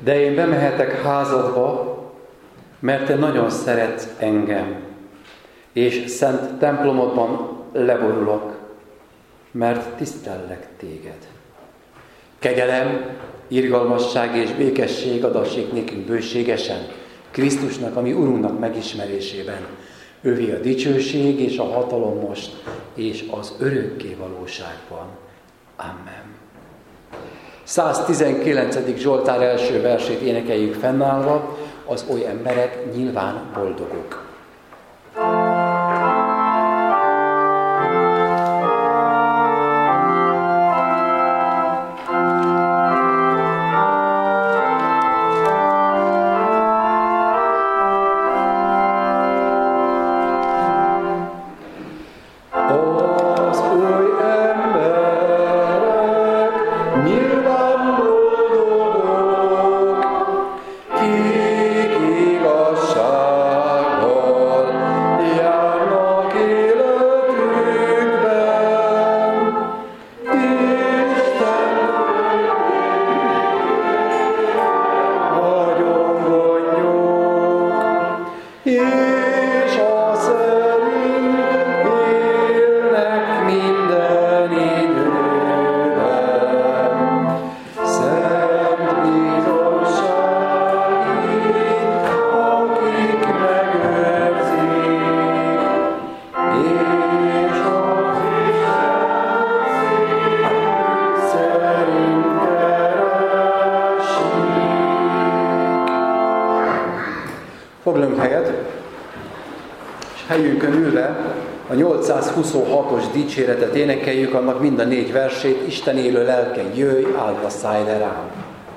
De én bemehetek házadba, mert te nagyon szeretsz engem, és szent templomodban leborulok, mert tisztellek téged. Kegyelem, irgalmasság és békesség adassék nékünk bőségesen, Krisztusnak, ami Urunknak megismerésében. Övé a dicsőség és a hatalom most, és az örökké valóságban. Amen. 119. Zsoltár első versét énekeljük fennállva, az oly emberek nyilván boldogok. Foglalunk helyet, és helyünkön ülve a 826-os dicséretet énekeljük, annak mind a 4 versét. Isten élő lelke, jöjj, áldva szállj le rám.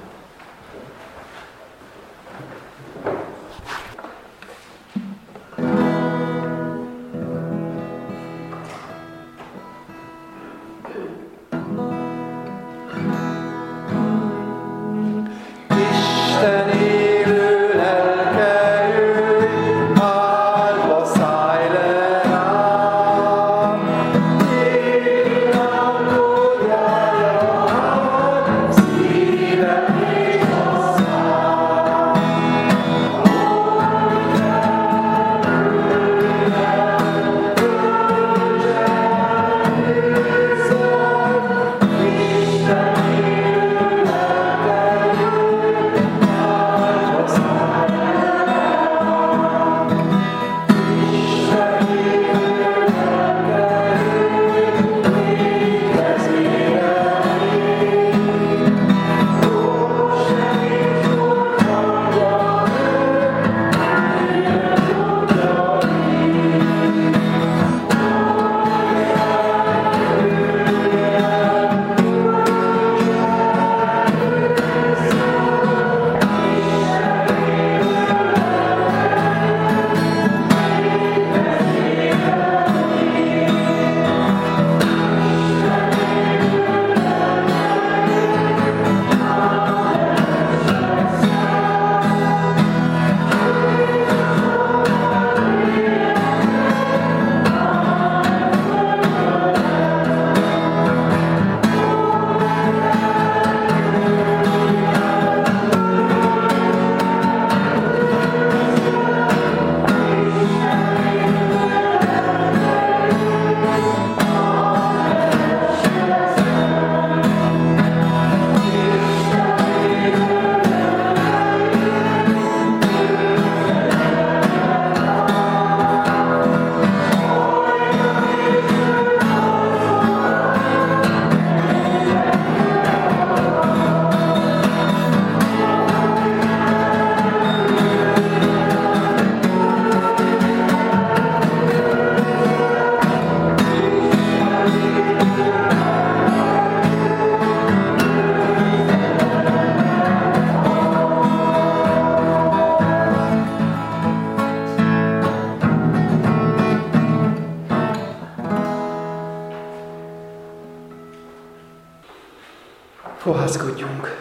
Fohászkodjunk.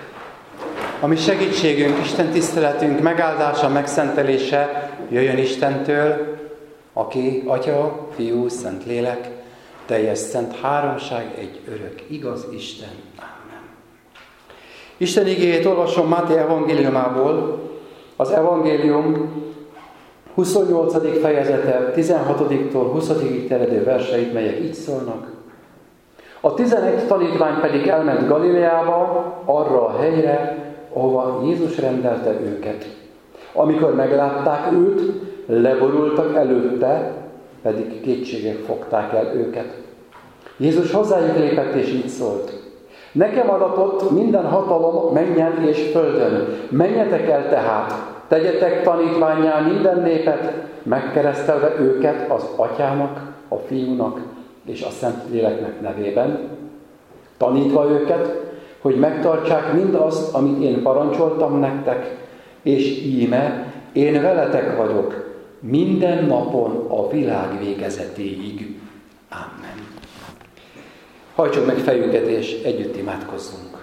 A mi segítségünk, Isten tiszteletünk megáldása, megszentelése jöjjön Istentől, aki Atya, Fiú, Szent Lélek, teljes szent háromság, egy örök, igaz Isten. Amen. Isten igéjét olvasom Máté evangéliumából. Az evangélium 28. fejezete 16-tól 20-ig terjedő verseit, melyek így szólnak. A 11 tanítvány pedig elment Galileába, arra a helyre, ahova Jézus rendelte őket. Amikor meglátták őt, leborultak előtte, pedig kétségek fogták el őket. Jézus hozzájuk lépett és így szólt. Nekem adatott minden hatalom mennyen és földön. Menjetek el tehát, tegyetek tanítvánnyá minden népet, megkeresztelve őket az Atyának, a Fiúnak és a Szentléleknek nevében, tanítva őket, hogy megtartsák mindazt, amit én parancsoltam nektek, és íme, én veletek vagyok minden napon a világ végezetéig. Amen. Hajtsuk meg fejünket, és együtt imádkozzunk.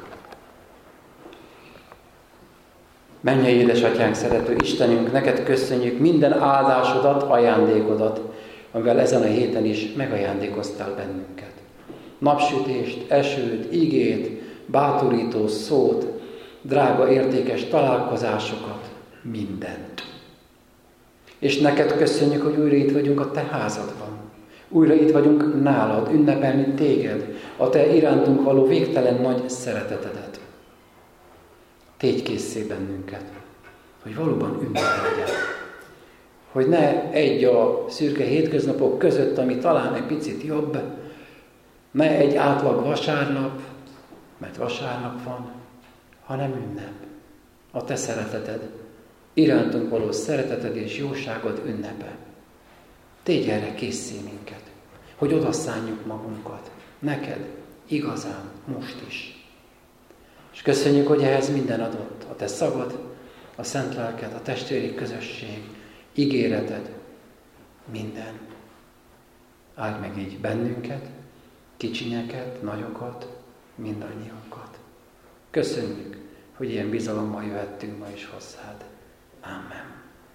Mennyei édesatyánk, szerető Istenünk, neked köszönjük minden áldásodat, ajándékodat, amivel ezen a héten is megajándékoztál bennünket. Napsütést, esőt, igét, bátorító szót, drága, értékes találkozásokat, mindent. És neked köszönjük, hogy újra itt vagyunk a te házadban. Újra itt vagyunk nálad, ünnepelni téged, a te irántunk való végtelen nagy szeretetedet. Tégy készé bennünket, hogy valóban ünnep legyen. Hogy ne egy a szürke hétköznapok között, ami talán egy picit jobb, ne egy átlag vasárnap, mert vasárnap van, hanem ünnep. A te szereteted, irántunk való szereteted és jóságod ünnepe. Tégy erre készé minket, hogy odasszánjuk magunkat, neked, igazán, most is. És köszönjük, hogy ehhez minden adott, a te szagod, a szent lelked, a testvéri közösség, ígéreted, minden. Áld meg így bennünket, kicsinyeket, nagyokat, mindannyiunkat. Köszönjük, hogy ilyen bizalommal jöhettünk ma is hozzád. Amen.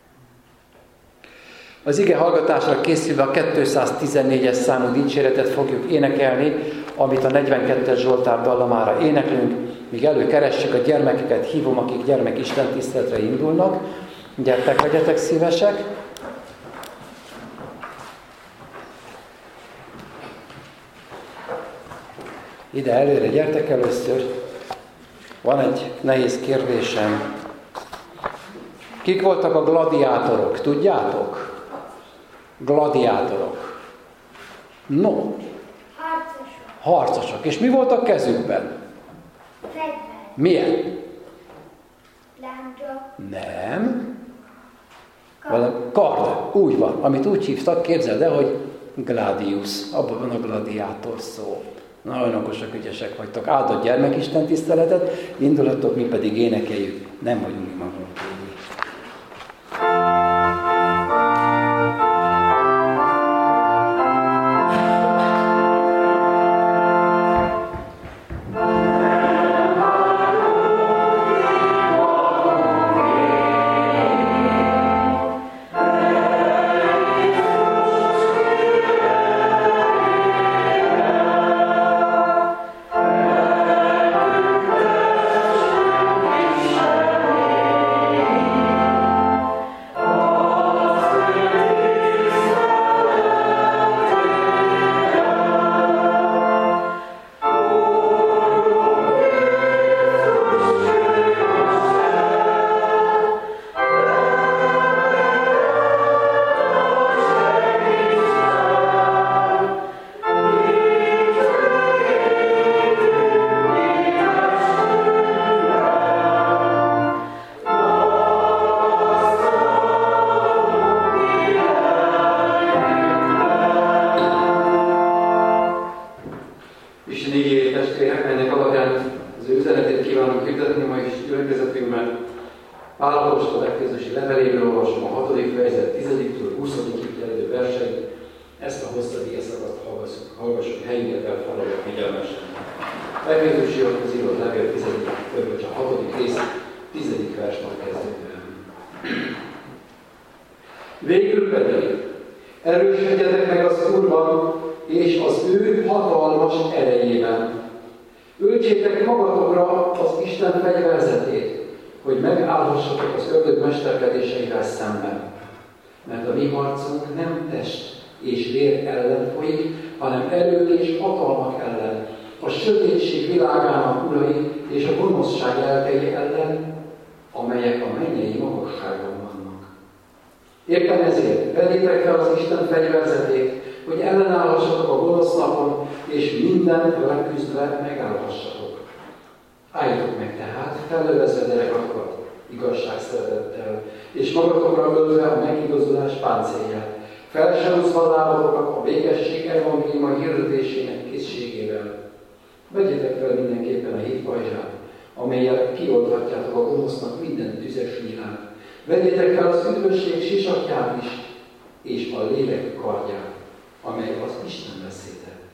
Az ige hallgatásra készülve a 214-es számú dicséretet fogjuk énekelni, amit a 42-es Zsoltár dallamára éneklünk, míg előkeressük a gyermekeket, hívom, akik gyermek istentiszteletre indulnak. Gyertek, legyetek szívesek! Ide előre gyertek először. Van egy nehéz kérdésem. Kik voltak a gladiátorok? Tudjátok? Gladiátorok. No. Harcosok. És mi volt a kezükben? Fegyver. Milyen? Lándzsa. Nem. Kard. Úgy van. Amit úgy hívtak, képzeld el, hogy gladius. Abban van a gladiátor szó. Nagyon okosak, ügyesek vagytok. Áldott gyermekisten tiszteletet, indulatok, mi pedig énekeljük. Nem vagyunk magunk kívül. Pál Efézusi leveléből olvasom a 6. fejezet 10-től 20-ig terjedő verseit. Ezt a hosszabb igeszakaszt hallgassuk helyünket elfoglalva figyelmesen. Efézusiakhoz írott levél 6. rész 10. verstől kezdődően. Végül pedig erősödjetek meg az Úrban és az ő hatalmas erejében. Öltsétek magatokra az Isten fegyverzetét, hogy megállhassatok az ördög mesterkedéseivel szemben. Mert a mi harcunk nem test és vér ellen folyik, hanem erők és hatalmak ellen, a sötétség világának urai és a gonoszság lelkei ellen, amelyek a mennyei magasságban vannak. Éppen ezért vegyétek fel az Isten fegyverzetét, hogy ellenállhassatok a gonosz napon, és mindent leküzdve megállhassatok. Álljatok meg tehát, fellövezve derekatokat igazságszeretettel, és magatokra ölve a megigazulás páncélját, felsorozva lábatokat a békesség evangéliuma hirdetésének készségével. Vegyétek fel mindenképpen a hit pajzsát, amellyel kiolthatjátok a gonosznak minden tüzes nyilát. Vegyétek fel az üdvösség sisakját is, és a lélek kardját, amely az Isten beszéde.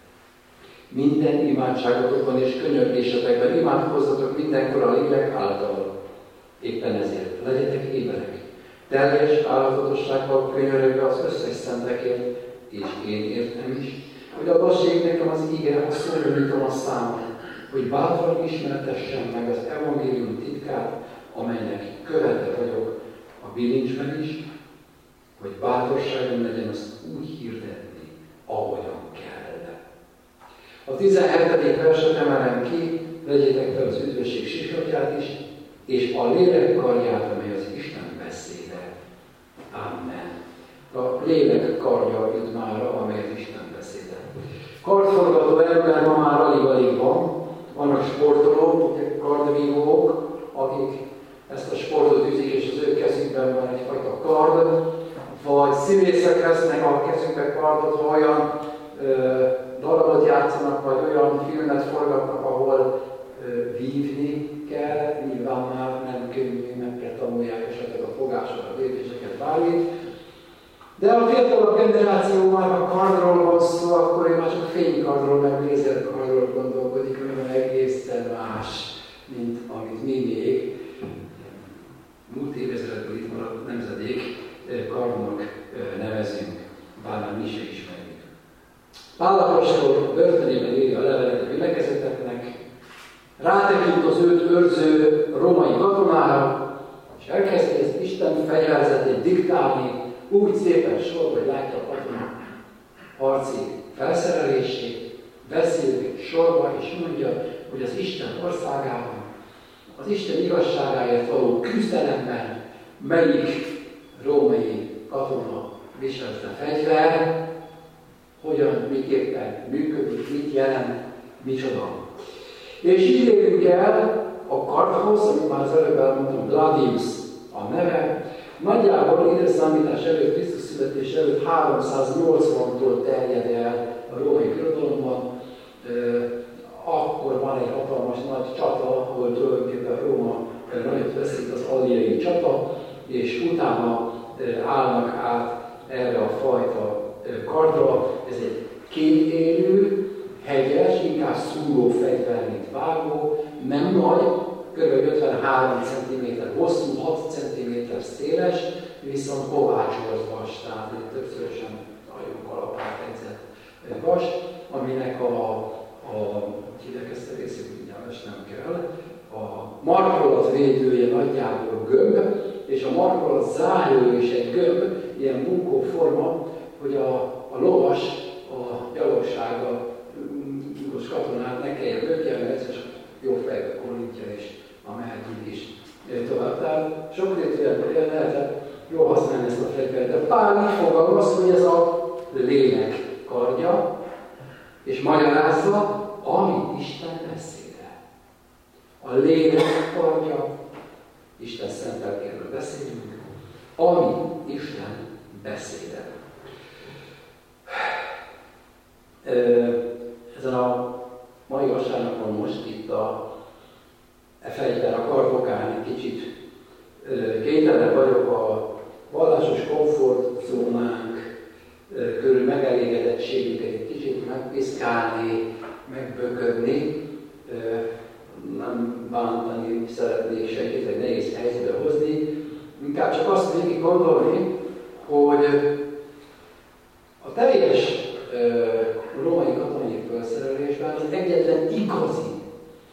Minden imádságotokban és könyörgésetekben imádkozzatok mindenkor a lélek által. Éppen ezért legyetek éberek, teljes állatossággal könyörögve az összes szentekért, és én értem is, hogy adassék nekem az ige, a szólítom a számot, hogy bátran ismertessem meg az evangélium titkát, amelynek követe vagyok a bilincsben is, hogy bátorságom legyen azt úgy hirdetni, ahogyan kell. A 17. verset emelem ki, vegyétek fel az üdvösség sisakját is, és a lélek karját, amely az Isten beszéde. Amen. A lélek karja jut mára, amely az Isten beszéde. Kardforgató ember ma már alig-alig van. Vannak sportolók, kardvívók, akik ezt a sportot űzik, és az ő kezükben van egyfajta kard, vagy színészek lesznek a kezükbe kardot, ha olyan darabot játszanak, vagy olyan filmet forgatnak, ahol vívni kell, nyilván már nem könnyű, meg kell tanulják esetleg a fogásokat, a lépéseket, bármit. De a fiatalabb generáció már a kardról van szó, akkor ő már csak fénykardról, meg lézerkardról gondolkodik, ami egészen más, mint amit mi még múlt évezredből itt maradt nemzedék kardnak nevezünk, bár már mi se ismerjük. Pál apostol börtönében írja a levelet a gyülekezeteknek, rátekint az őt őrző római katonára, és elkezdte az Isten fegyverzetét diktálni, úgy szépen sorba, hogy látja a katona harci felszerelését, beszélni sorba, és mondja, hogy az Isten országában, az Isten igazságáért való küzdelemben melyik római katona viselte fegyver, hogyan, miképpen működik, mit jelent, micsoda. És így érünk el a kardhoz, amit már az előbb elmondtam, Gladius a neve, nagyjából időszámítás előtt, Krisztus születés előtt 380-tól terjed el a római birodalomban. Akkor van egy hatalmas nagy csata, ahol tulajdonképpen Róma nagyot veszik, az alliai csata, és utána állnak át erre a fajta kardra. Ez egy kétélű, hegyes, inkább szúró fegyver, mint vágó, nem nagy, kb. 53 cm hosszú, 6 cm széles, viszont kovácsolt vas, tehát egy többszörösen nagyon kalapát edzett vas, aminek hívják ezt a részét, mindjárt nem kell, a markolat védője nagyjából gömb, és a markolat zárója is egy gömb, ilyen bunkóforma, hogy a lovas, a gyalogsága, gyilkos katonát ne kelljen lökjen, mert egyszer csak jó fejbe korintja, és a mehet is tovább. Tehát sokrétűen lehetett jól használni ezt a fegyvert. De Pál így fogalmaz, hogy ez a lélek kardja, és magyarázza, ami Isten beszéde. A lélek kardja, Isten szent lelkéről beszélünk, ami Isten beszéde. Ezen a mai vasárnapon most itt a fegyver, a kardokán egy kicsit kénytelen vagyok a vallásos komfortzónánk körül megelégedettségünket egy kicsit megpiszkálni, megböködni, nem bántani szeretnék senkit, egy nehéz helyzetbe hozni, inkább csak azt végig gondolni, hogy a teljes római katonai felszerelésben az egyetlen igazi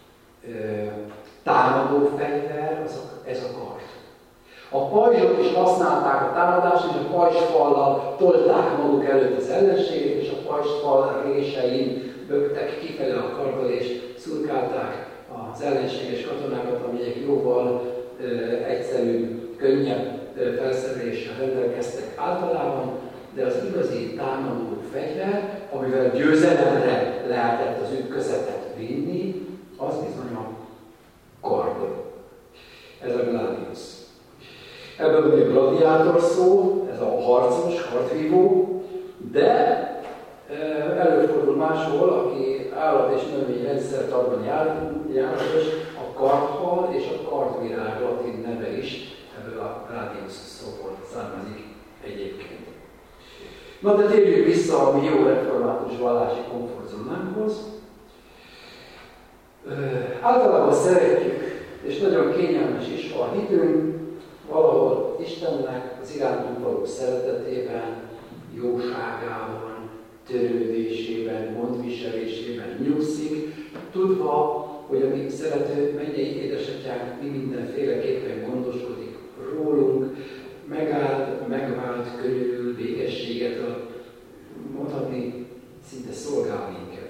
pajzsot is használták a támadásra, és a pajzsfallal tolták maguk előtt az ellenséget, és a pajzsfal résein böktek kifele a karddal, és szurkálták az ellenséges katonákat, amelyek jóval egyszerűbb, könnyebb felszereléssel rendelkeztek általában, de az igazi támadó fegyver, amivel győzelemre lehetett az ütközetet vinni, az bizony a kard. Ez a gladius. Ebből ugye gladiátor szó, ez a harcos, kardvívó, de előfordul máshol, aki állat- és növényrendszertanban járatos, a kardhal és a kardvirág latin neve is ebből a gladius szóból származik egyébként. Na de térjünk vissza a mi jó református vallási komfortzónánkhoz. Általában szeretjük, és nagyon kényelmes is a hitünk valahol Istennek az irántunk való szeretetében, jóságában, törődésében, gondviselésében nyugszik, tudva, hogy a mi szerető mennyei édesatyánk mi mindenféleképpen gondoskodik rólunk, megvált, körülül, végességet ad, mondhatni, szinte szolgál minket.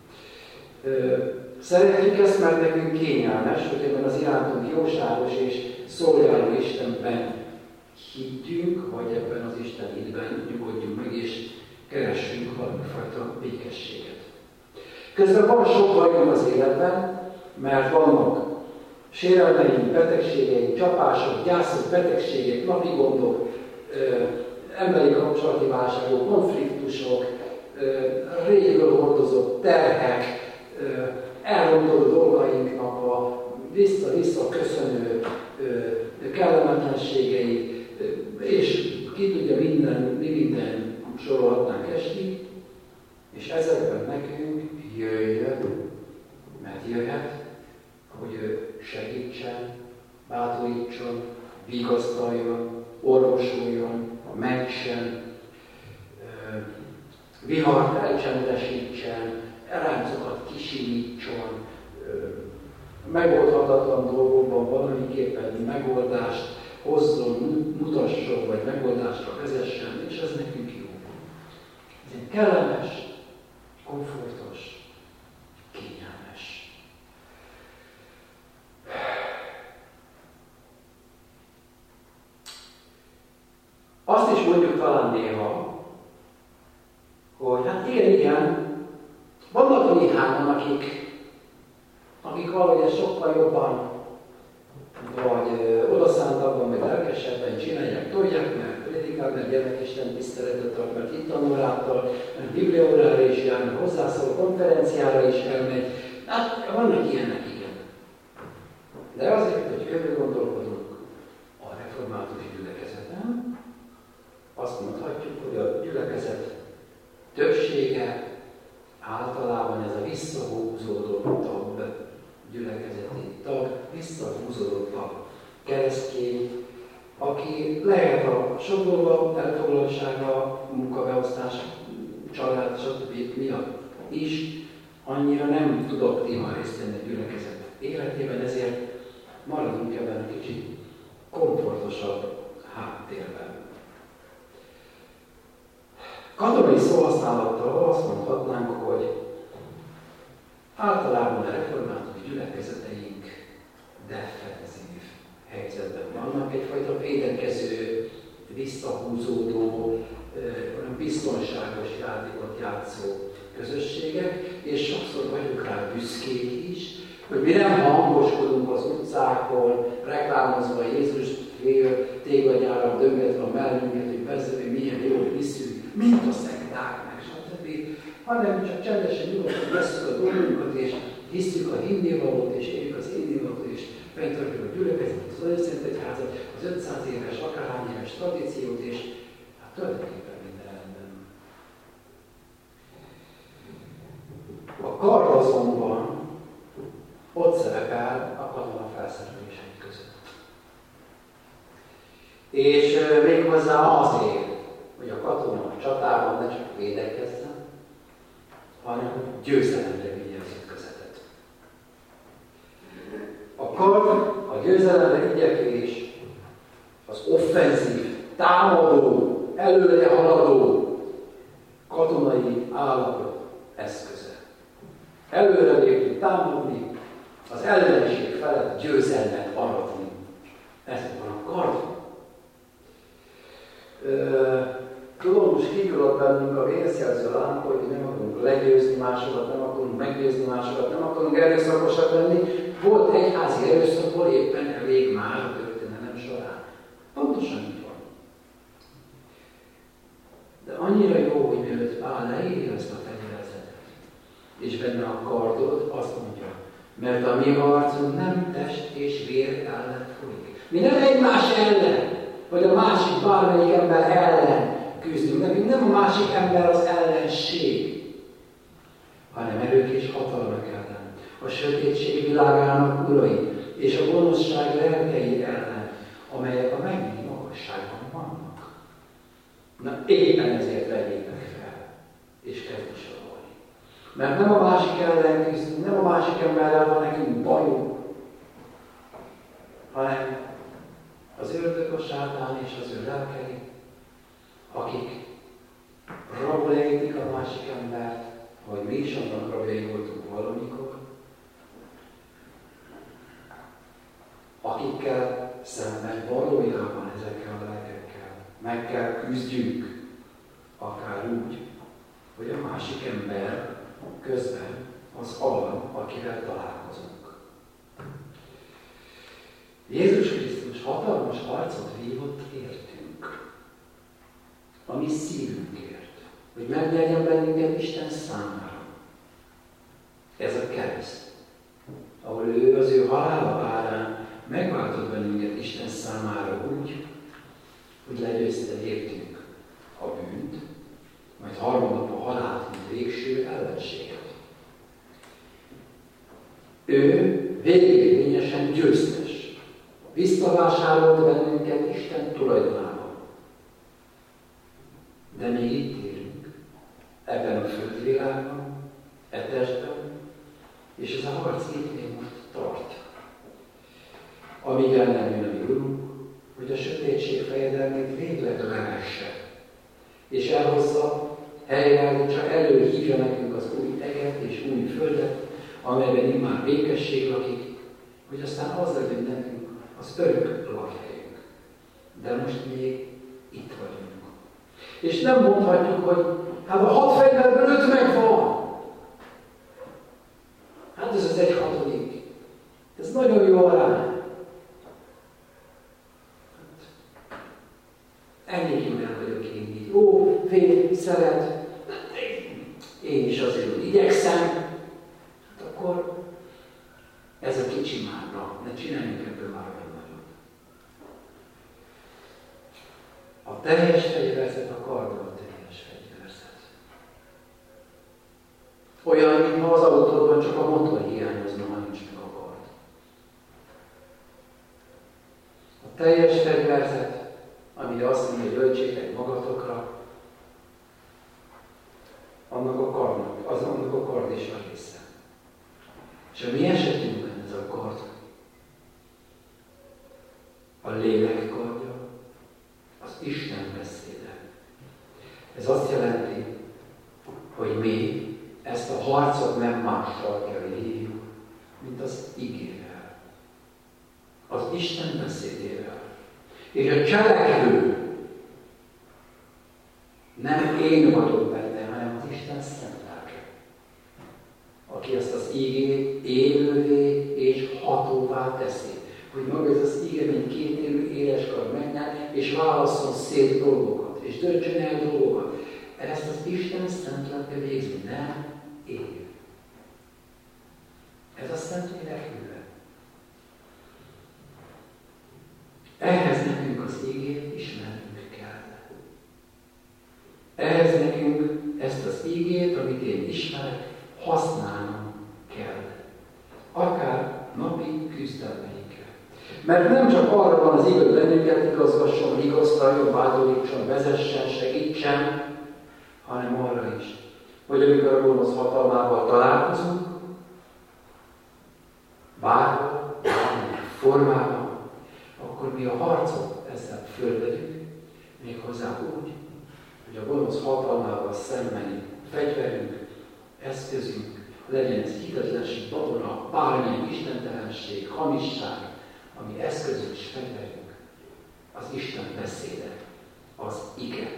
Szeretjük ezt, mert nekünk kényelmes, hogy ebben az irántunk jóságos és szolgáló Istenben higgyünk, vagy ebben az Isten hitben nyugodjunk meg, és keressünk valamifajta békességet. Közben van sok bajunk az életben, mert vannak sérelmeink, betegségeink, csapások, gyászok, betegségek, napi gondok, emberi kapcsolati válságok, konfliktusok, régről hordozott terhek, elrontott dolgainknak a vissza-vissza köszönő kellemetlenségei, és ki tudja mi minden sorolhatnánk esni, és ezekben nekünk jöjjön, mert jöhet, hogy ő segítsen, bátorítson, vigasztaljon, orvosoljon, mentsen, vihart elcsendesítsen, ráncokat kisimítson, megoldhatatlan dolgokban valamiképpen megoldást hozzon, mutasson, vagy megoldásra vezessen, és ez nekünk jó. Ez egy kellemes, komfortos, kényelmes. Azt is mondjuk talán néha, hogy hát igen, vannak néhányan, akik valahogy ezt sokkal jobban, vagy odaszántabban, vagy lelkesebben csinálják, tolják, mert prédikál, mert gyermekisten tiszteletet tart, mert itt tanuláttal, mert bibliaórára is jár, mert hozzászól, konferenciára is elmegy. Hát vannak ilyenek, igen. De azért, hogy körül gondolkodunk a református gyülekezeten, azt mondhatjuk, hogy a gyülekezet többsége általában ez a visszahúzódottabb gyülekezeti tag, visszahúzódottabb keresztény, aki lehet a sok dolga, elfoglaltsága, munkabeosztás, család, stb. Miatt is annyira nem tud aktívan részt venni a gyülekezet életében, ezért maradunk ebben a kicsit komfortosabb háttérben. Katonai szóhasználattal azt mondhatnánk, hogy általában a református gyülekezeteink defenzív helyzetben vannak, egyfajta védekező, visszahúzódó, biztonságos játékot játszó közösségek, és sokszor vagyunk rá büszkék is, hogy mi nem hangoskodunk az utcákon, reklámozva Jézus téglagyára döngetve a mellünket, hogy persze, hogy milyen jól hiszünk, mint a szekták, meg stb., hanem csak csendesen nyugodtan vesszük a dolgunkat, és hiszük a hinnivalót, és éljük az hinnivalót, és fenntartjuk a gyülekezetet, az Összentegyházat, az 500 éves, akárhány éves tradíciót, és hát tulajdonképpen minden rendben. A kard azonban ott szerepel a katona felszerelései között. És méghozzá azért, hogy a katona a csatában ne csak védekezzen, hanem győzelemre vigye az ütközetet. A kard, a győzelemre igyekvés, az offenzív, támadó, előre haladó katonai állapot eszköze. Előre lépni, támadni, az ellenség felett győzelmet aratni. Ez van a kard. Tudom, most kigyulladt bennünk a vérszerző lámpa, hogy nem akarunk legyőzni másokat, nem akarunk meggyőzni másokat, nem akarunk erőszakosak lenni. Volt egyházi erőszakból éppen elég már a történelem során. Pontosan így van. De annyira jó, hogy mielőtt Pál leírja ezt a fegyverzetet, és benne a kardot, azt mondja, mert a mi harcunk nem test és vér ellen folyik. Mi nem egymás ellen, vagy a másik bármelyik ember ellen küzdünk. Nekünk nem a másik ember az ellenség, hanem erők és hatalmak ellen, a sötétség világának urai és a gonoszság lelkei ellen, amelyek a mennyei magasságban vannak. Na éppen ezért vegyétek fel, és kezdj sorolni. Mert nem a másik ellen küzdünk, nem a másik emberrel van nekünk bajunk, hanem az ördög, a sátán és az ő lelkei, akik rabolják a másik embert, vagy mi is annak rabjai voltunk valamikor, akikkel szemben valójában ezekkel a lelkekkel meg kell küzdjünk, akár úgy, hogy a másik ember közben az alany, akivel találkozunk. Jézus Krisztus hatalmas harcot vívott értünk, a mi szívünkért, hogy megnyerjen bennünket Isten számára. Ez a kereszt, ahol ő az ő halála árán megváltott bennünket Isten számára úgy, hogy legyőzte értünk a bűnt, majd harmadnap a halált, mint végső ellenséget. Ő végérvényesen győztes, visszavásárolt bennünket Isten tulajdonába. De még itt élünk, ebben a földvilágban, e testben, és ez a harc itt még most tart. Amíg el nem jön a mi Urunk, hogy a sötétség fejedelmét végleg levesse, és elhozza, helyreállítsa, előhívja nekünk az új eget és új földet, amelyben immár békesség lakik, hogy aztán az legyen nekünk az örök lakhelyünk. De most még itt vagyunk. És nem mondhatjuk, hogy hát a 6 fegyverből 5 megvan. Hát ez az 1/6. Ez nagyon jó arány. Hát, ennyi himmel vagyok én így. Ó, fél, szeret, én is azért igyekszem. Hát akkor ez a kicsi márra, ne csináljunk ebből már olyan nagyot. A teljes fegyverzet a kardban a teljes fegyverzet. Olyan, mintha az autóban csak a motor hiányozna, ha nincs meg a kard. A teljes fegyverzet, amire azt mondja, hogy öltsétek magatokra, annak a kard is a része. És a mi esetünkben ez a kard, a lélek kardja, az Isten beszéde. Ez azt jelenti, hogy mi ezt a harcot nem mással kell vívjuk, mint az igével, az Isten beszédével. És a cselekvő nem én vagyok benne, hanem az Isten szent lelke, aki ezt az igét élővé és hatóvá teszi. Hogy maga ez az íge, mint kétélű éleskar menjen, és válasszon szét dolgokat, és döntsön el dolgokat. Ezt az Isten szent lelke végzi, nem én. Ez a szent lélek műve. Ehhez nekünk az ígét ismernünk kell. Ehhez nekünk ezt az ígét, amit én ismerek, használnom kell. Akár napi küzdelmeinkkel. Mert nem csak arra van az igaz, hogy bennünket igazgasson, vigasztaljon, bátorítson, vezessen, segítsen, hanem arra is, hogy amikor a gonosz hatalmával találkozunk, bárhol, bármilyen formában, akkor mi a harcot ezzel fölvegyük, méghozzá úgy, hogy a gonosz hatalmával szembeni fegyverünk, eszközünk legyen ez hitetlenség, babona, bármilyen istentelenség, hamisság, ami eszközünk és fegyverünk, az Isten beszéde, az ige.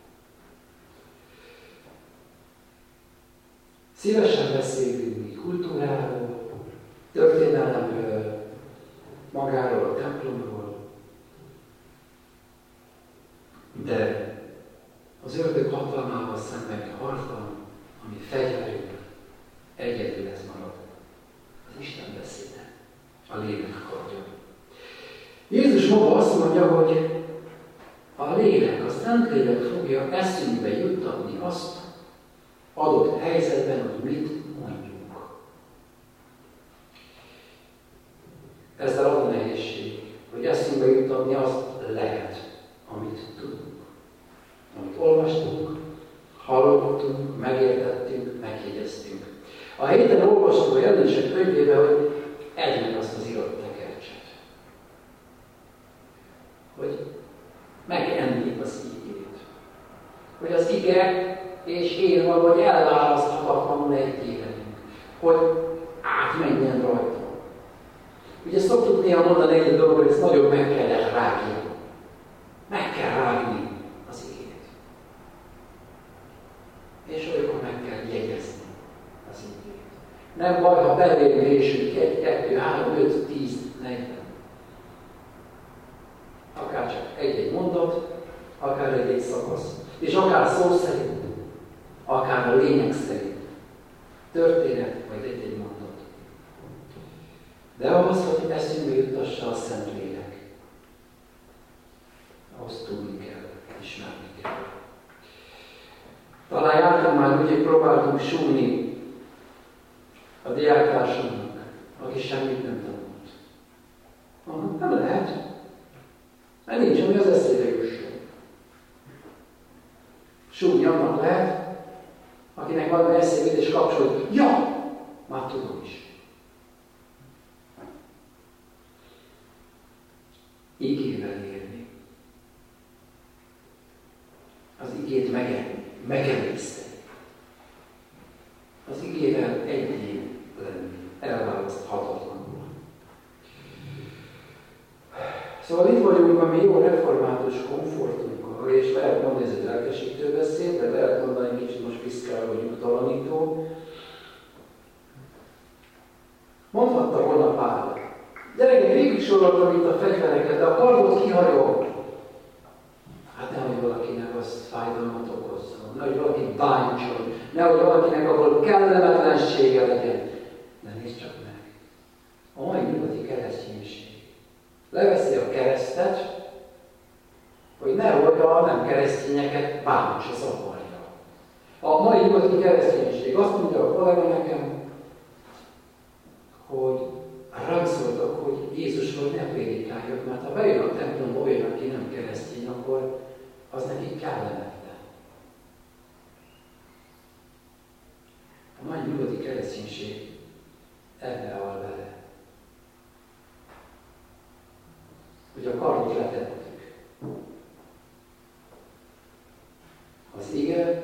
Szívesen beszélünk mi kultúráról, történelemről, magáról a templomról, de az ördög hatalmával szembeni harcban, ami fegyverünk, egyedül ez marad. Az Isten beszéde, a lélek kardja. Jézus maga azt mondja, hogy a lélek, a Szentlélek fogja eszünkbe juttatni azt adott helyzetben, hogy mit mondjunk. Ezzel az a nehézség, hogy eszünkbe juttatni azt lehet, amit tudunk. Amit olvastunk, hallottunk, megértettünk, megjegyeztünk. A héten olvastuk a Jelenések könyvében, hogy edd meg azt az írott tekercset. Hogy megennék az igét. Hogy az ige és én valahogy elválaszthatatlanul egy életünk. Hogy átmenjen rajta. Ugye szoktuk néha mondani egy dolog, hogy ezt nagyon meg kell rágni. Meg kell rágni az igét. És olyankor meg kell jegyezni az igét. Nem baj, ha belépésünk 1, 2, 3, 5, 10, 40. Akár csak egy-egy mondat, akár egy-egy szakasz. És akár szó szerint, akár a lényeg szerint. Történet, vagy egy-egy mondat. De ahhoz, hogy eszünkbe juttassa a Szentlélek, ahhoz tudni kell, ismerni kell. Talán jártunk már, úgy, hogy próbáltunk súgni a diáktársunknak, aki semmit nem tanult. Nem lehet. Mert nincs, ami az eszébe jusson. Súgni annak lehet, akinek valami eszébe és kapcsolódik. Ja, már tudom is. Igével élni. Az igét megemészteni. Az igével egyén lenni, elválaszthatatlanul. Szóval itt vagyunk a mi jó református komfortunkkal, és lehet mondani, ez egy lelkesítő beszéd, de lehet mondani, kicsit most piszkál vagy nyugtalanító. Mondhatta volna Pál. Gyerekek, végig soroltam itt a fegyvereket, de a kardot kihagyom. Hát nehogy valakinek azt fájdalmat okozzon, nehogy valaki bántson, nehogy valakinek abból kellemetlensége legyen. De nézd csak meg. A mai nyugati kereszténység leveszi a keresztet, hogy nehogy a nem keresztényeket bántsa, zavarja. A mai nyugati kereszténység azt mondja a kollega nekem, hogy rám szóltak, hogy Jézusról ne prédikáljak, mert ha bejön a templomba olyan, aki nem keresztény, akkor az nekik kellemetlen. A mai nyugati kereszténység ebbe áll vele. Hogy a kardot letettük. Az ige,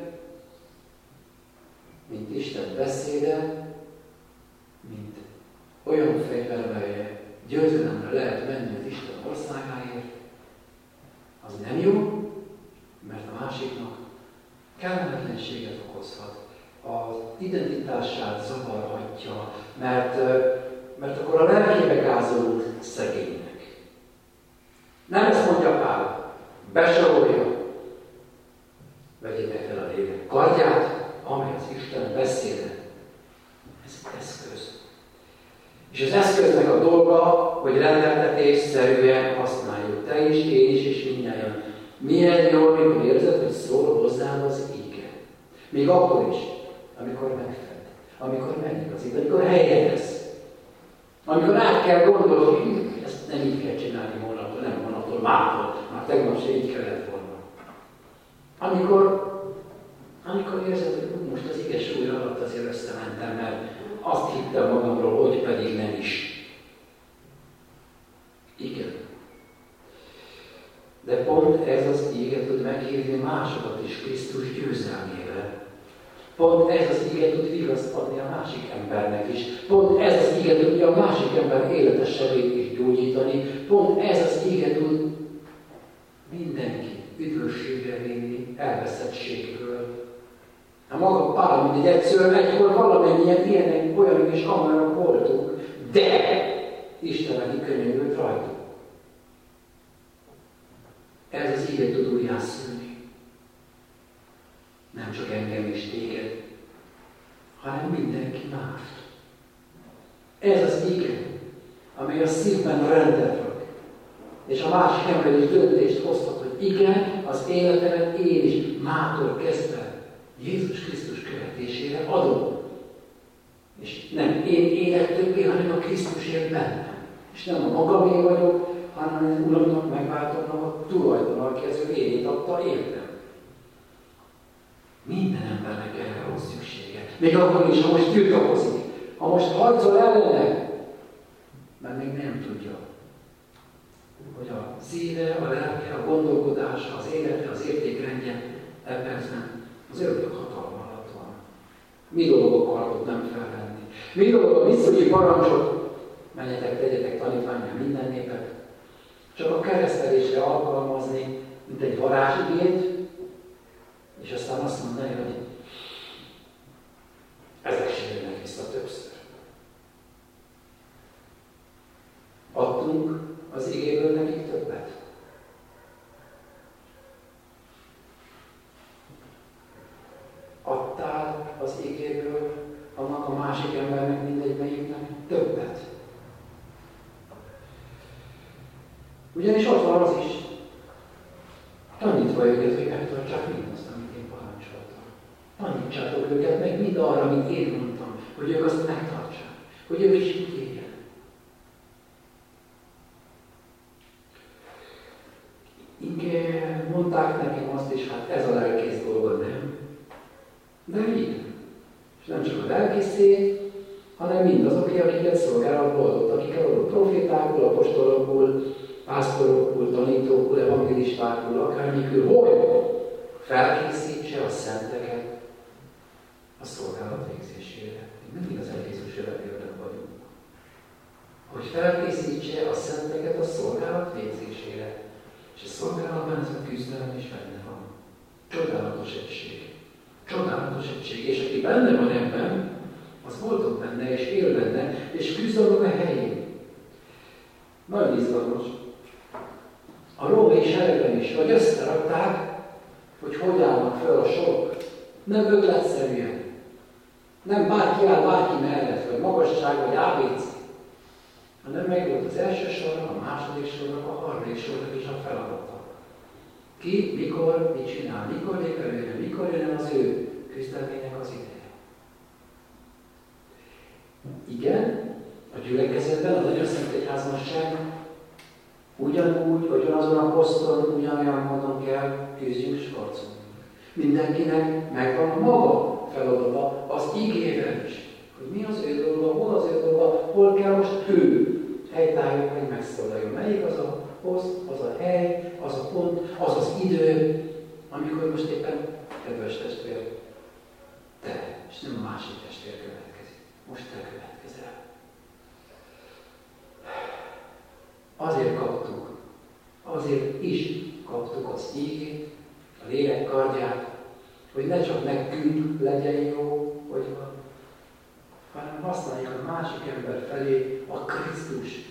mint Isten beszéde, mint olyan fegyver, mely győzelemre lehet menni az Isten országáért, az nem jó, mert a másiknak kellemetlenséget okozhat, az identitását zavarhatja, mert akkor a lelkébe gázolunk szegénynek. Nem ezt mondja Pál, besorolja, vegyétek fel a lélek kardját, amely az Isten beszéde. Ez eszköz. És az eszköznek a dolga, hogy rendeltetésszerűen használjuk. Te is, én is, és mindnyájan. Milyen jól, mikor érzed, hogy szól hozzád az ige. Még akkor is, amikor megfed, amikor megigazít, amikor helyet tesz. Amikor át kell gondolni, hogy ezt nem így kell csinálni holnaptól, nem holnaptól, mától, már tegnap se így kellett volna. Amikor érzed, hogy most az ige súly alatt azért összementem, mert azt hittem magamról, hogy pedig nem is. Igen. másokat is Krisztus győzelmével. Pont ez az ige tud vigaszt adni a másik embernek is. Pont ez az ige tudja a másik ember életes sebét is gyógyítani. Pont ez az ige tud mindenki üdvösségre vinni elveszettségből. A maga Pál, mint egy egyszerűen egykor valamennyien ilyenek, olyanok és amolyanok voltunk, de Isten, aki könyörült rajtuk. Ez az ige tud újjászülni. Nem csak engem és téged, hanem mindenki mást. Ez az ige, amely a szívben rendet rak, és a másik ember is döntést hozhat, hogy igen, az életemet én is mától kezdve Jézus Krisztus követésére adom. És nem én élek többé, hanem a Krisztus él bennem. És nem a magamé vagyok, hanem az Uramnak, megváltomnak a tulajdon, aki az ő vérét adta értem. Minden embernek erre van szüksége. Még akkor is, ha most tiltakozik, ha most harcol ellene, mert még nem tudja, hogy a szíve, a lelke, a gondolkodása, az élete, az értékrendje ebben az ördög hatalma alatt van. Mi dolog a kardot nem felvenni? Mi dolog a viszonyi parancsot? Menjetek, tegyetek tanítvánnyá minden népet. Csak a keresztelésre alkalmazni, mint egy varázsigét, és aztán azt mondani, hogy ezek sem jönnek vissza többször. Adtunk az igéből nekik többet. Adtál az igéből annak a másik embernek, mindegy melyiknek többet. Ugyanis ott van az is, tanítva őket, hogy megtartsák mindazt, amit én parancsoltam. Tanítsátok őket meg mind arra, amit én mondtam, hogy ők azt megtartsák, hogy ők is így éljenek. Igen, mondták nekem azt is, hát ez a lelkész dolga, nem? De igen. És nem csak a lelkészé, hanem mindazok, akiket szolgálatból adott, akik adott profétákból, apostolokból, pásztorokból, tanítókból, evangélistákból, akármikül, hogy felkészítse a szenteket a szolgálat végzésére. Mindig az Efézus levélben vagyunk. Hogy felkészítse a szenteket a szolgálat végzésére. És a szolgálatban ez a küzdelem is benne van. Csodálatos egység. Csodálatos egység. És aki benne van ebben, az boldog benne, és él benne, és küzdelem a helyén. Nagyon izgalmas. A római seregben is, vagy összerakták, hogy állnak fel a sorok. Nem ötletszerűen. Nem bárki áll bárki mellett, vagy magasság, vagy ABC. Hanem meg volt az első sornak, a második sornak, a harmadik sornak is a feladata. Ki, mikor, mit csinál, mikor lép előre, mikor jön az ő küzdelmének az ideje. Igen, a gyülekezetben, az Angyalszent Egyházasság ugyanúgy, ugyanazon a poszton, ugyanolyan módon kell küzdjünk és harcolni. Mindenkinek megvan a maga feladata az igével is. Hogy mi az ő dolga, hol az ő dolga, hol kell most ő helytálljon, hogy megszólaljon. Melyik az a poszt, az a hely, az a pont, az az idő, amikor most éppen, kedves testvér, te, és nem a másik testvér következik. Most te következel. Azért kaptuk, azért is kaptuk az ígét, a lélek kardját, hogy ne csak nekünk legyen jó, hogy van, hanem használjuk a másik ember felé a Krisztus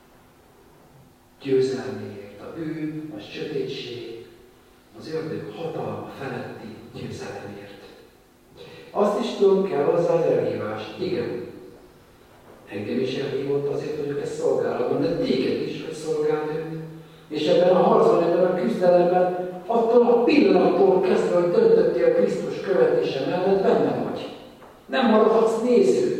győzelméért, a bűn, a sötétség, az ördög hatalma feletti győzelemért. Azt is tudom, kell hozzá az elhívás. Igen, engem is elhívott azért, hogy ők ezt szolgálatban, de téged is, hogy szolgáld őt. És ebben a harcban, ebben a küzdelemben, attól a pillanattól kezdve, hogy döntöttél Krisztus követése mellett, benne vagy. Nem maradhatsz néző.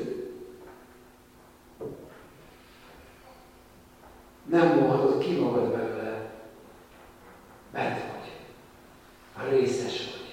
Nem mondhatod ki magad belőle. Bent vagy. A részes vagy.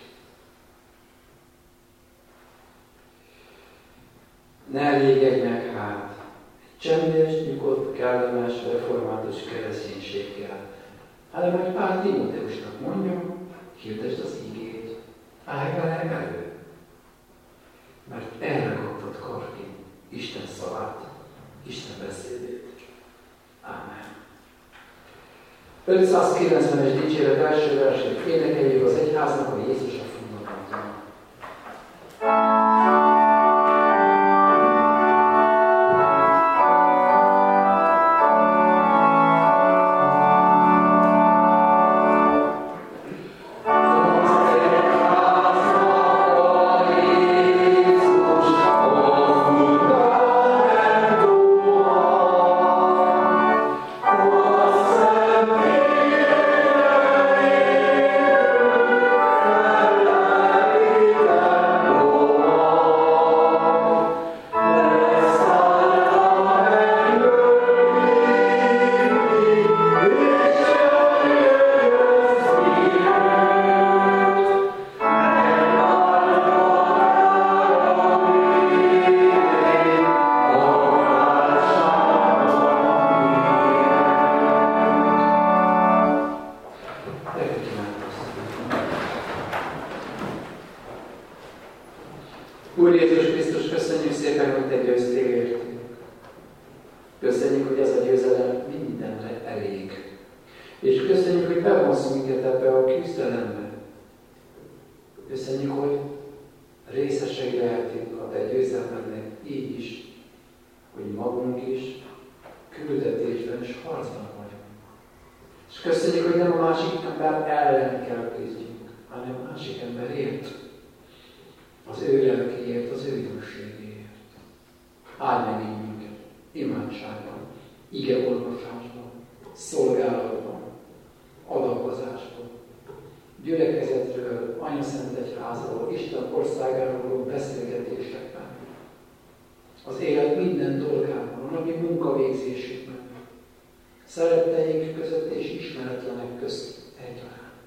Ne elégedj meg hát egy csendes, nyugodt, kellemes, református kereszténységgel, hanem hogy Pál Timóteusnak mondja, Hirdesd az ígét. Állj vele elő. Mert elragadtad karként Isten szavát, Isten beszédét. Ámen. 590-es dicséret első versét énekeljük az egyháznak a Jézus a fundamentum. Úr Jézus Krisztus, köszönjük szépen, hogy Te győztél értünk. Köszönjük, hogy ez a győzelem mindenre elég. És köszönjük, hogy bevonsz minket ebbe a küzdelembe. Köszönjük, hogy részesei lehetünk a Te győzelmednek így is, hogy magunk is küldetésben és harcban vagyunk. És köszönjük, hogy nem a másik ember ellen kell küzdjünk, hanem a másik emberért. Az ő lelkéért, az ő jóségéért. Áld meg így minket, imádságban, igeolvasásban, szolgálatban, adakozásban, gyülekezetről, Anyaszent Egyházról, Isten országáról beszélgetésekben, az élet minden dolgában, a napi munkavégzésükben, szeretteink között és ismeretlenek közt egyaránt.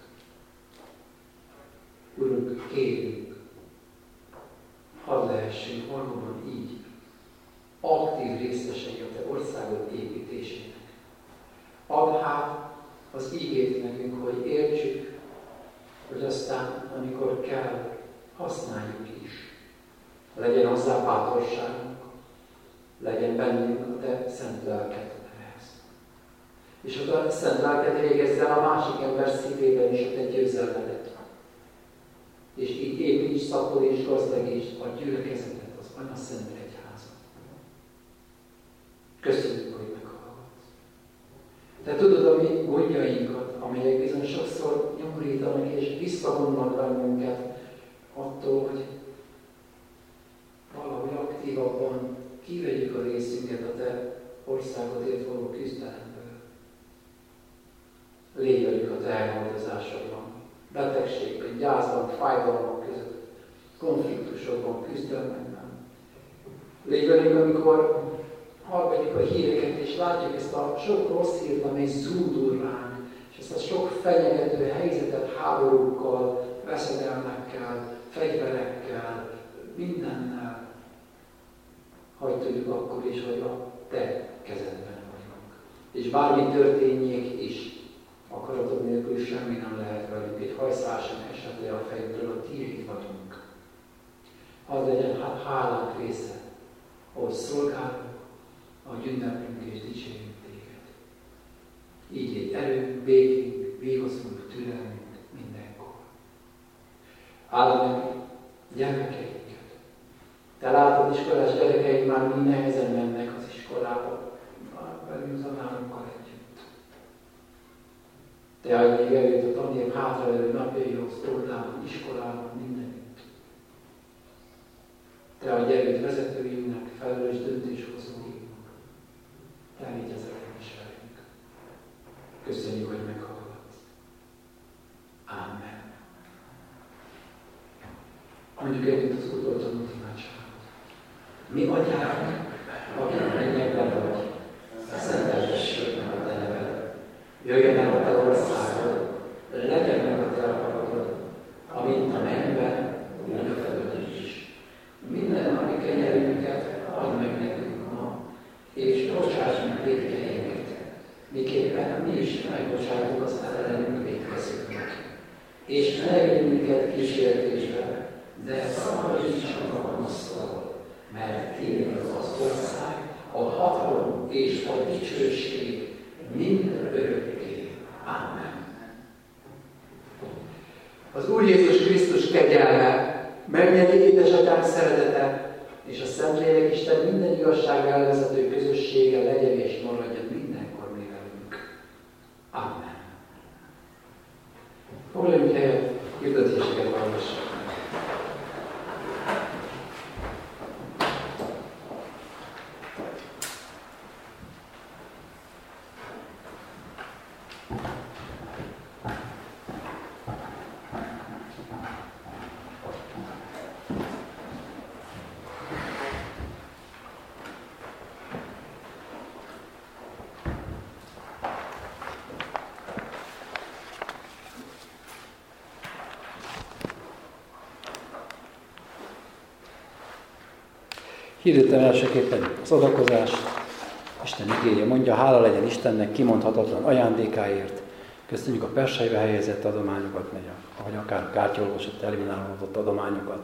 Urunk, kérünk, hadd lehessünk valóban így aktív részesei a Te országod építésének. Add hát az ígét nekünk, hogy értsük, hogy aztán, amikor kell, használjuk is. Legyen hozzá bátorságunk, legyen bennünk a Te szent lelked ehhez. És a Te szent lelked végezz el a másik ember szívében is a Te győzelmedet. És így építs, szaporíts, gazdagíts a gyülekezetet, az Anyaszent Egyházat. Köszönjük, hogy meghallgatsz. Te tudod a mi gondjainkat, amelyek bizony sokszor nyomorítanak és visszavonnak bennünket attól, hogy valahogy aktívabban kivegyük a részünket a Te országodért való küzdelemből. Légy velük a Te elhordozásodban, betegségben, gyászban, fájdalmak között, konfliktusokban, küzdelmekben. Légy velünk, amikor hallgatjuk a híreket, és látjuk ezt a sok rossz hírt, amely zúdul ránk, és ezt a sok fenyegető helyzetet háborúkkal, veszedelmekkel, fegyverekkel, mindennel. Hadd tudjuk akkor is, hogy a Te kezedben vagyunk. És bármi történjék is, akaratod nélkül semmi nem lehet velünk, egy hajszál sem esett le a fejünkről, a tiéd vagyunk. Az legyen hát hálánk része, ahol szolgálunk, ahogy ünneplünk és dicsérjük Téged. Így légy erőnk, békénk, vigaszunk, türelmünk mindenkor. Áld meg gyermekeinket. Te látod, iskolás gyerekeink már mind nehezen mennek az iskolába, velünk tanárunkkal együtt. Te adj még erőt a tanév hátralévő napjaihoz, óvodában, iskolában, mindenütt. Te adj erőt vezetőinknek, felelős döntéshozóinknak. Te légy ezeken is velünk. Köszönjük, hogy meghallgatsz. Ámen. Mondjuk együtt az utolsó imádságot. Mi Atyánk, aki a mennyekben vagy, szenteltessék meg a Te neved. Jöjjön el a Te országod, legyen meg a Te akaratod, amint a mennyben, úgy a földön is. Minden napi kenyerünket add meg nekünk ma, és bocsáss meg vétkeinket, miképpen mi is megbocsátunk az ellenünk vétkezőknek. És de szabadíts meg a gonosztól, mert tiéd az ország, a hatalom és a dicsőség mind örökké. Amen. Az Úr Jézus Krisztus kegyelme, mennyei édesatyánk szeretete és a Szentlélek Isten minden igazság elvezető közössége legyen és maradjon mindenkor mi velünk. Amen. Foglaljunk helyet, hirdetéseket hallgassuk. Hirdetem elsőképpen az adakozást. Isten igéje mondja, hála legyen Istennek kimondhatatlan ajándékáért. Köszönjük a persejbe helyezett adományokat, vagy akár kártyolvasott, eliminálódott adományokat.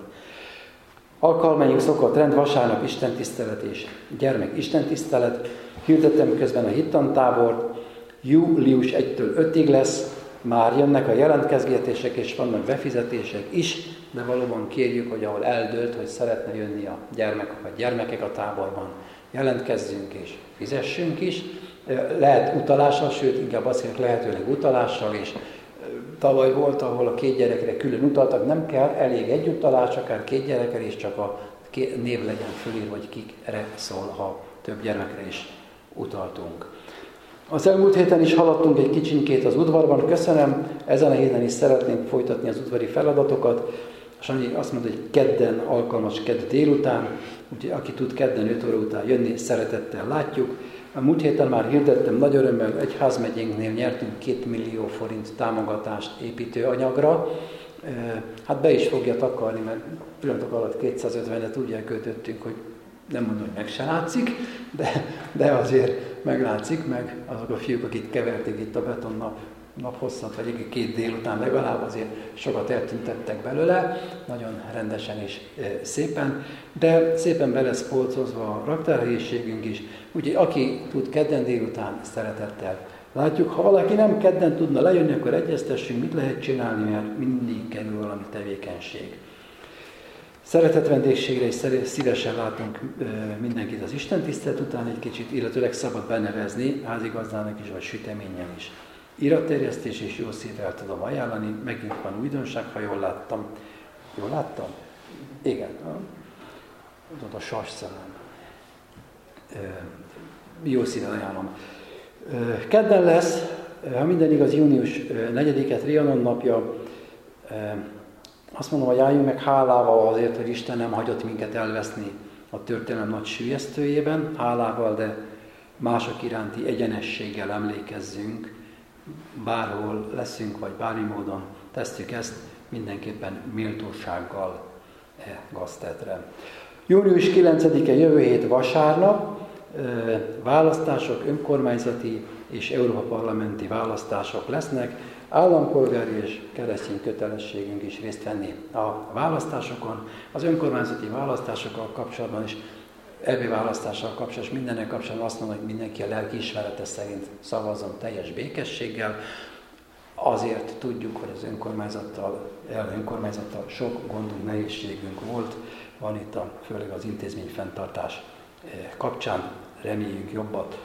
Alkalmaink szokott rend, vasárnap istentisztelet és gyermek istentisztelet. Hirdetem közben a hittantábort. Július 1-től 5-ig lesz. Már jönnek a jelentkezgetések és vannak befizetések is, de valóban kérjük, hogy ahol eldőlt, hogy szeretne jönni a gyermekek a táborban, jelentkezzünk és fizessünk is. Lehet utalással, sőt, inkább azt mondjuk lehetőleg utalással, és tavaly volt, ahol a 2 gyerekre külön utaltak, nem kell, elég egy utalás, akár 2 gyerekre, és csak a név legyen fölírva, hogy kikre szól, ha több gyermekre is utaltunk. Az elmúlt héten is haladtunk egy kicsinkét az udvarban, köszönöm, ezen a héten is szeretnénk folytatni az udvari feladatokat. Sanyi azt mondta, hogy kedden alkalmas kedd délután, úgyhogy aki tud kedden 5 óra után jönni, szeretettel látjuk. A múlt héten már hirdettem, nagy örömmel egyházmegyénknél nyertünk 2 millió forint támogatást építőanyagra. Hát be is fogja takarni, mert pillanatok alatt 250-et úgy elköltöttünk, hogy nem mondom, hogy meg se látszik, de azért meglátszik, meg azok a fiúk, akik keverték itt a beton naphosszat, vagy 2 délután legalább, azért sokat eltüntettek belőle, nagyon rendesen és szépen, de szépen be lesz polcozva a raktárhelyiségünk is, úgyhogy aki tud kedden délután, szeretettel látjuk. Ha valaki nem kedden tudna lejönni, akkor egyeztessünk, mit lehet csinálni, mert mindig kerül valami tevékenység. Szeretett vendégségre is szívesen látunk mindenkit az istentisztelet után egy kicsit, illetőleg szabad benevezni házigazdának is, vagy süteményen is. Iratterjesztés és jó szívvel tudom ajánlani, megint van újdonság, ha jól láttam. Jól láttam? Igen. Ott a sasszalán. Jó szívvel ajánlom. Kedden lesz, ha minden igaz, június 4-et, Trianon napja. Azt mondom, hogy álljunk meg hálával azért, hogy Isten nem hagyott minket elveszni a történelem nagy sülyeztőjében, hálával, de mások iránti egyenességgel emlékezzünk, bárhol leszünk, vagy bármi módon tesszük ezt, mindenképpen méltósággal gaztetre. Június 9-e jövő hét vasárnap, választások, önkormányzati és Európa parlamenti választások lesznek, állampolgári és keresztény kötelességünk is részt venni a választásokon, az önkormányzati választásokkal kapcsolatban is, EB választással kapcsolatban, és mindennek kapcsolatban azt mondom, hogy mindenki a lelkiismerete szerint szavazzon teljes békességgel. Azért tudjuk, hogy az önkormányzattal sok gondunk, nehézségünk volt, van itt főleg az intézményfenntartás kapcsán, reméljünk jobbat.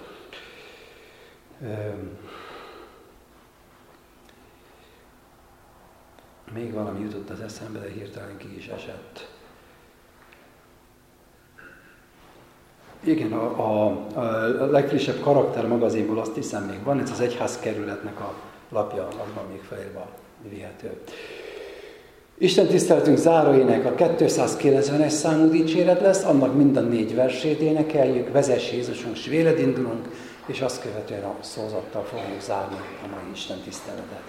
Még valami jutott az eszembe, de hirtelen ki is esett. Igen, a legfrissebb Karakter magazinból azt hiszem még van, ez az egyházkerületnek a lapja, azban még felírva vihető. Isten tiszteletünk záróének a 290-es számú dicséret lesz, annak mind a 4 versét énekeljük, vezess Jézusunk, s véled indulunk, és azt követően a szózattal fogjuk zárni a mai Isten tiszteletet.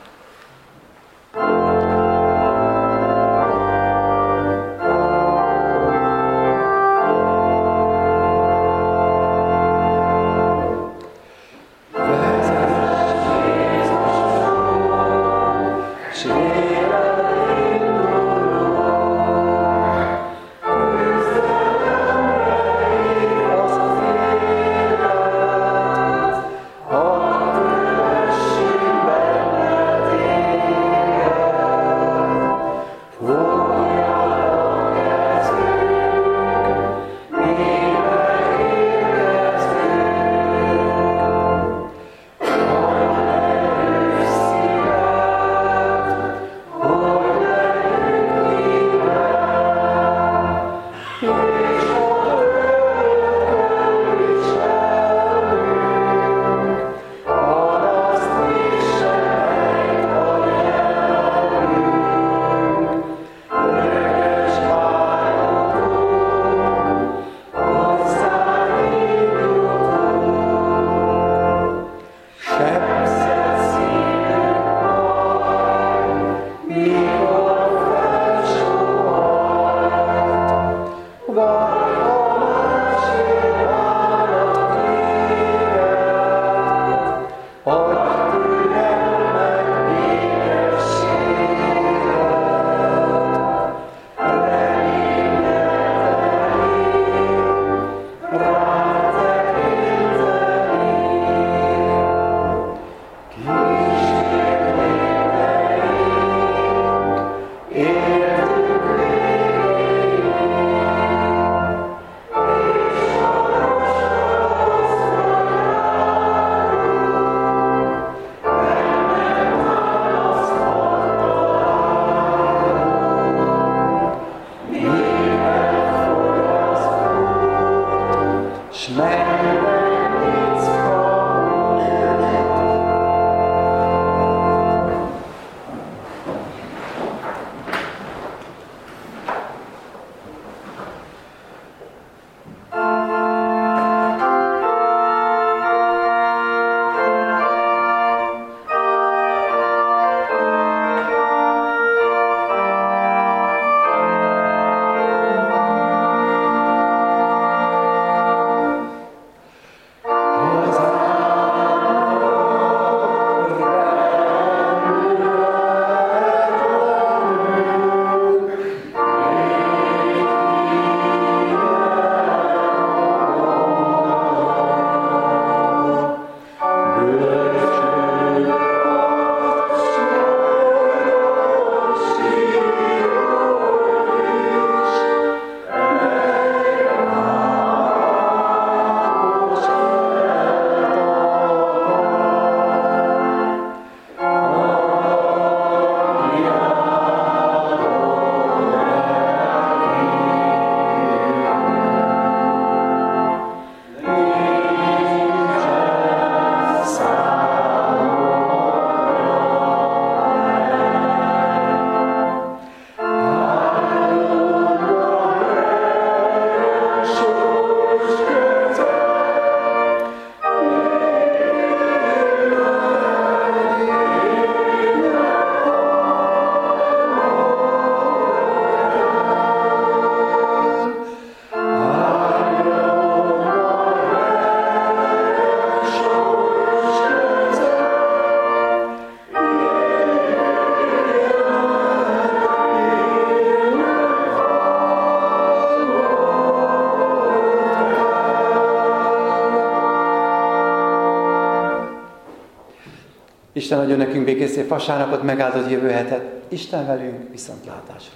Isten adjon nekünk békés szép vasárnapot, megáldott jövő hetet. Isten velünk, viszontlátásra!